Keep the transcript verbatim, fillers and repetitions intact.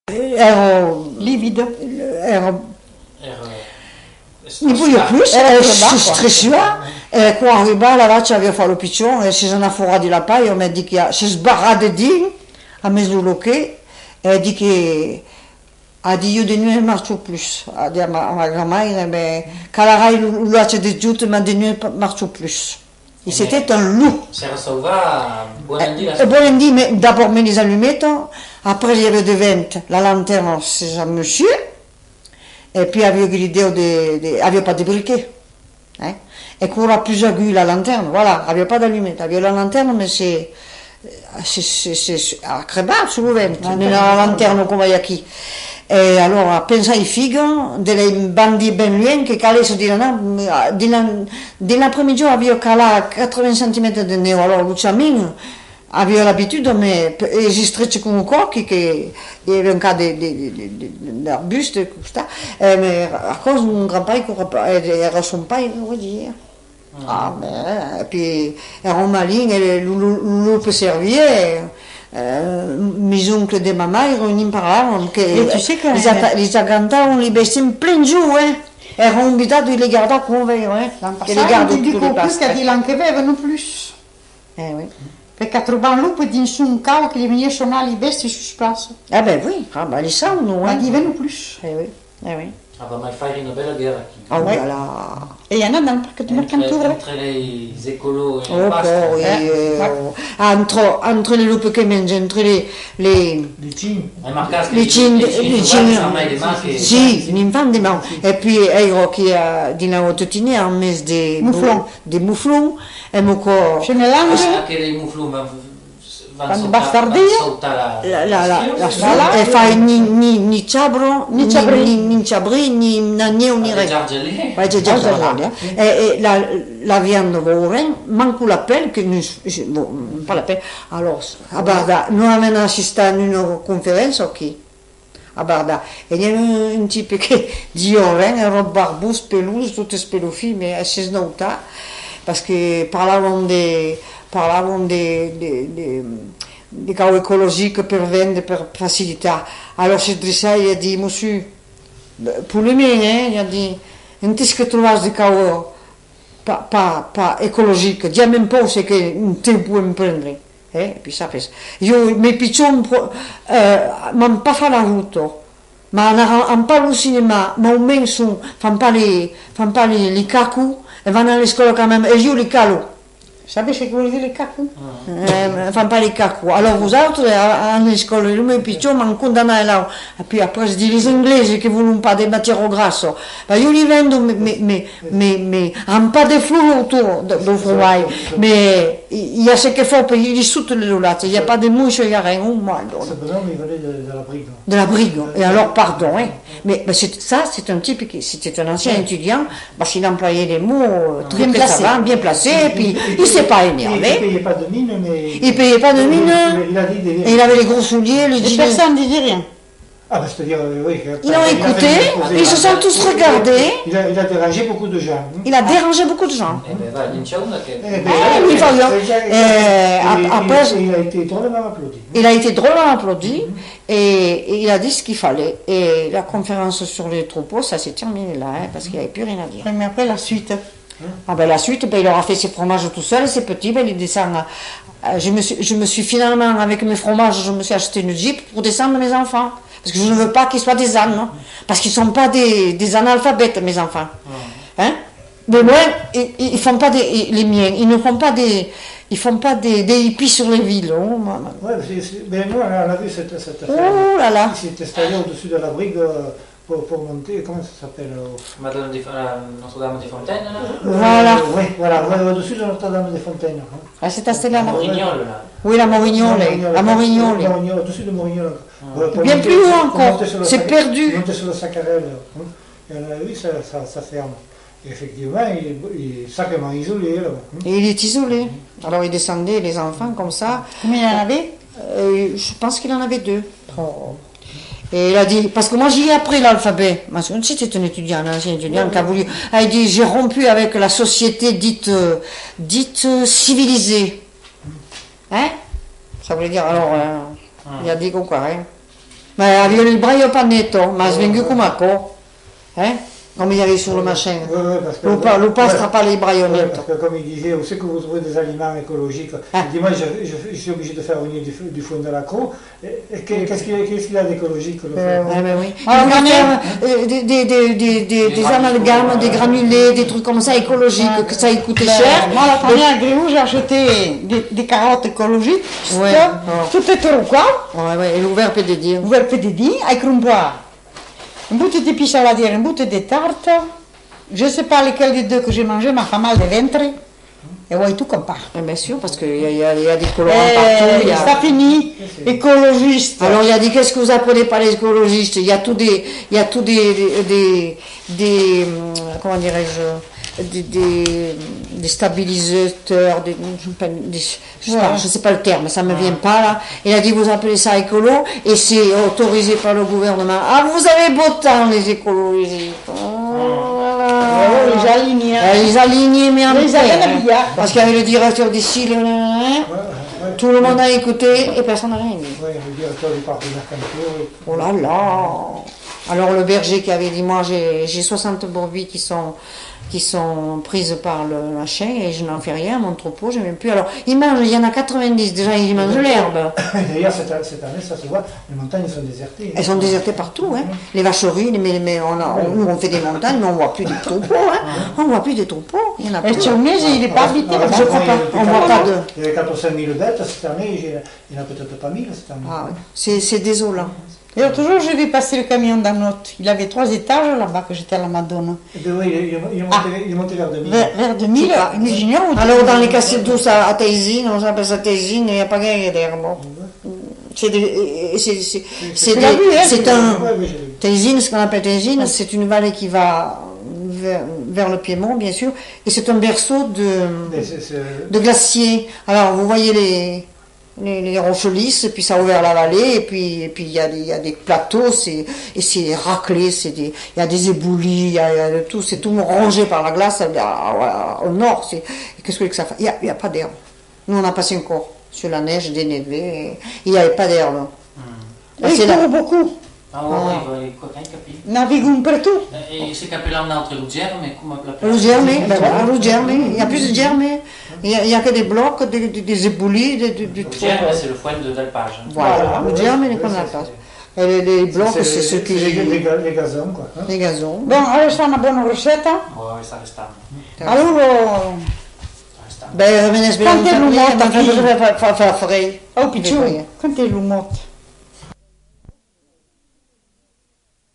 ero livido, ero Non voglio più, ero stressata e qua arriva la vaccia aveva fatto il piccione e si sono fuori di la paia, mi ha detto che si sbarra di dire, a mezzo che e ha detto che a dit io di nuit ne marche plus, a dit à ma, à ma grand-mère, mais quand la raille l'ouache de joute, ma di nuit ne marche plus. Et c'était un loup. S'era sauva, buon dì la Et bon, il dit, mais d'abord, met les allumettes, après, il y avait de vent, la lanterne, c'est un monsieur, et puis, il y avait l'idée de, de, il avait pas de briquet. Hein? Et qu'on a plus aigu la lanterne, voilà, il n'y avait pas d'allumettes, il y avait la lanterne, mais c'est, c'est, c'est, c'est, à crébar, sur le vent, mais la lanterne, comme il y a qui. E allora pensa ai figo delle bandi ben loin che calassero di là dell'après-midi avevo calato quatre-vingts centimètres de neo, allora Luciamin aveva l'abitudine mais esistrecce con un cocchi che era un cas d'arbuste così mais a cause un grand-père era son père vuol dire ah mais et puis era un malin e lui peut servir. Euh, mes oncles de maman ils réunis parlavano che e tu sais que li aggrandavano li bestem plein giù eh erano invitati li guardare come vero eh che li guardano tutti i plus che di anche avevano plus eh oui perché trovavano lupo di un cavo che gli veniva a suonare le bestie su place ah ben oui ah ben li sanno ma eh diventano plus eh oui eh oui Ah bah mai fare una bella guerra qui. oh là là e il y en a dans le parc du Mercantour entre les écolos et oh le pasto. poi eh, entre entre les lupi che mangiano entre les les Les cins. Hai marcato les cin les cin mai le macche. sì l'infante ma e poi ero che di una totini a mes de Mouflon. de mouflon e mo co ce ne lange Anche dei muflum Vanno bastardia. la la la la sola e fai ni ni ni ciabro Ni ciabri. ni ni ciabri ni nanie ni re Giargelli. vai già già e e la la viande voren manco la pelle che non pas la pelle alors a Barda non avevano assistito a una conferenza o chi a Barda e il y a un type che di oren era barbus pelus tutte spelufi mais si snota parce que parlavano de parlavano di di di di cavo ecologique per vendere per facilità allora si drissa e di monsieur pour le mien eh il a dit non ti che trovare di cavo pas pas pas écologique già même pas c'est che non ti puoi prendere eh e puis ça fait io mes piccioni eh non pas fa la route ma non pas au cinéma ma au moins sont fanno pas les fanno pas les les cacou e vanno alla scuola quand même e io li calo. Sapete che vuol dire il cacco? Eh, fanno pas les cacou. Alors vous autres, alla scuola, i miei piccoli mi hanno condannato là. E poi après, je dis les inglesi che vogliono pas des matières grasses. Ma io li vendo, mais, mais, mais, mais, hanno pas de flou autour del fromage. Mais il y a ce qu'il faut pour ils sautent les loulates. Il n'y a pas de mouche, il n'y a rien. Oh, moi, Ce bonhomme, il venait de, de la brigue. de la brigue. Et alors, pardon, hein. Mais, mais c'est, ça, c'est un type qui, c'était un ancien étudiant, parce qu'il employait des mots euh, très Bien très placés. savants, bien placés, et puis il s'est pas Il ne énervé. payait pas de mine, mais. Il payait pas de mine. Il, il a dit des. Et il avait les gros souliers, le Et jean. personne ne dit rien. Ah, ben, c'est-à-dire, euh, oui. Ils ont écouté, ils se sont tous regardés. Il a, il a dérangé beaucoup de gens. hein. Il a dérangé beaucoup de gens. Eh ben va, non c'è una che... Eh, ben, Ah, oui, voyons. et- Euh, ap- et- après- il, il a été drôlement applaudi. Il a été drôlement applaudi et, et il a dit ce qu'il fallait. Et la conférence sur les troupeaux, ça s'est terminé là, hein, parce qu'il n'y avait plus rien à dire. Mais après, la suite. Ah ben la suite, ben, il aura fait ses fromages tout seul, ses petits, ben, il descend. euh, je, me suis, je me suis finalement, avec mes fromages, je me suis acheté une Jeep pour descendre mes enfants. Parce que je ne veux pas qu'ils soient des ânes. hein. Parce qu'ils ne sont pas des, des analphabètes, mes enfants. Hein? Mais moi, ils, ils font pas des, les miens, ils ne font pas des, ils font pas des, des hippies sur les villes. Oh, maman. Ouais, c'est- c'est- ben, nous, on a vu cette, cette affaire. Oh là là. Il s'est installé au-dessus de la brigue euh, pour, pour monter, comment ça s'appelle euh, Madonna di la Notre-Dame di Fontaine, là? Voilà. euh, Oui, voilà, ouais, au-dessus de Notre-Dame des Fontaines. hein. Ah, c'est installé à La Morignole. Morignole, là. Oui, la Morignole. La Morignole. Morignole, au-dessus de Morignole. Ouais, pour Bien monter- plus haut pour encore. monter sur le C'est sac- perdu. Monter sur le Sacarel. hein. Et on a vu, ça, ça, ça ferme. Et effectivement, il est, il est sacrément isolé. Là, hein. Et il est isolé. Alors il descendait les enfants comme ça. Combien il y en avait? Euh, je pense qu'il en avait deux. Et il a dit, parce que moi j'y ai appris l'alphabet. Moi, c'était un étudiant, un ancien étudiant qui a voulu. Il a dit, j'ai rompu avec la société dite, euh, dite euh, civilisée. Hein? Ça voulait dire, alors, euh, il a dit quoi, hein? Ma aveva il braio panetto, ma ha svenduto come co. Eh? Comme il y avait sur le machin. Ouais, ouais, parce que, L'eau pas, l'eau pas sera pas les ouais, braillonnettes. parce que comme il disait, où c'est que vous trouvez des aliments écologiques? Ah. Il dit, moi, je, je, je suis obligé de faire venir du, du foin de la croix. Et, et qu'est-ce qu'il qu'est-ce qu'il a d'écologique, le foin? Ah ben oui. Alors, Il va on est- faire euh, des, des, des, des, des, des amalgames, des granulés, des trucs comme ça écologiques, que ça y coûtait Ben, cher. moi, la première à Gréoux, j'ai acheté des, des carottes écologiques. Ouais. Stop, tout est au quoi. Ouais, ouais, et l'ouvert peut de dire. Vous pouvez dire, avec un bois, une bouteille de piche à la dire, une bouteille de tarte. Je ne sais pas lequel des deux que j'ai mangé m'a fait mal de ventre. Et ouais, tout comme ça. Eh bien sûr, parce qu'il y, a- il y, a- il y a des colorants partout. Et il y a- ça finit, écologiste. Alors il a dit, qu'est-ce que vous apprenez par les écologistes? Il y a tout des, il y a tout des, des, des, des, hum, comment dirais-je, des, des, des stabilisateurs, des, je sais pas, des- je sais pas, je sais pas le terme, ça me vient pas là. Il a dit, vous appelez ça écolo, et c'est autorisé par le gouvernement. Ah, vous avez beau temps, les écologistes. Oh, voilà. Oh, les alignés. Ah, les alignés, mais en Les paix, alignés hein. habillés. Parce qu'il y avait le directeur des cils, hein, Ouais, ouais. tout le monde a écouté et personne n'a rien dit. Ouais, le directeur du parc de Mercantour. Oh là là. Alors le berger qui avait dit, moi j'ai j'ai soixante brebis qui sont qui sont prises par le machin et je n'en fais rien, mon troupeau, je n'aime plus. Alors ils mangent, il y en a quatre-vingt-dix, déjà ils mangent l'herbe. D'ailleurs, cette, cette année, ça se voit, les montagnes sont désertées. Elles sont désertées partout, hein. Les vacheries, mais, mais on a, on, nous on fait des montagnes, mais on voit plus des troupeaux, hein. On voit plus des troupeaux, il y en a Et plus. Tchernez, il n'est pas habité. Ah, Je crois il y pas, avait on voit pas de... Il y avait quatre ou cinq mille bêtes cette année, j'ai- il n'y en a peut-être pas mille cette année. Ah, ouais. C'est c'est désolant. Et l'autre jour, j'ai vu passer le camion d'un autre. Il avait trois étages là-bas que j'étais à la Madonna. Et bien, oui, il, est- il, est- il est monté, il est monté vers deux mille. Vers, vers deux mille, Je sais pas. mais j'ignore où Alors dans les cassettes douces à, à Taizine, on appelle ça Taizine, il n'y a pas gagné d'herbe. C'est des- c'est- c'est- c'est Tu l'as des- vu, hein, c'est tu un... Ouais, oui, j'ai vu. Taizine, ce qu'on appelle Taizine, c'est une vallée qui va vers, vers le Piémont, bien sûr, et c'est un berceau de, Mais c'est- c'est- de glaciers. Alors, vous voyez les, les, les roches lisses, et puis ça a ouvert la vallée, et puis et puis il y, a des- il y a des plateaux, c'est, et c'est raclé, c'est des, il y a des éboulis, il y a, il y a de tout, c'est tout rongé par la glace. à- à- Au nord, c'est, et qu'est-ce que ça fait? Il n'y a, il y a pas d'herbe. Nous, on a passé encore sur la neige, dénévé, et il n'y avait pas d'herbe. Ah, Il c'est là. court beaucoup. Ah oui, il va capire. Navigue per tu. E se capellanno entre le germe, come la Le germe, ben voilà, le germe, il n'y a plus de germe, il n'y a, il y a que des blocs, des, des, des éboulis, des, des, des Le trucs. germe, c'est le foin de d'alpage. Voilà, le germe, il est comme la place. Et les, les blocs, c'est ceux qui... les, les, ga- les gazons, quoi. hein. Les gazons. Bon, adesso è una buona ricetta. Oh, sta restando. Allora, Sta restando. Ben, venez se Quanto è l'umotta faire qui- faire frais. oh picciu, quanto è l'umotta?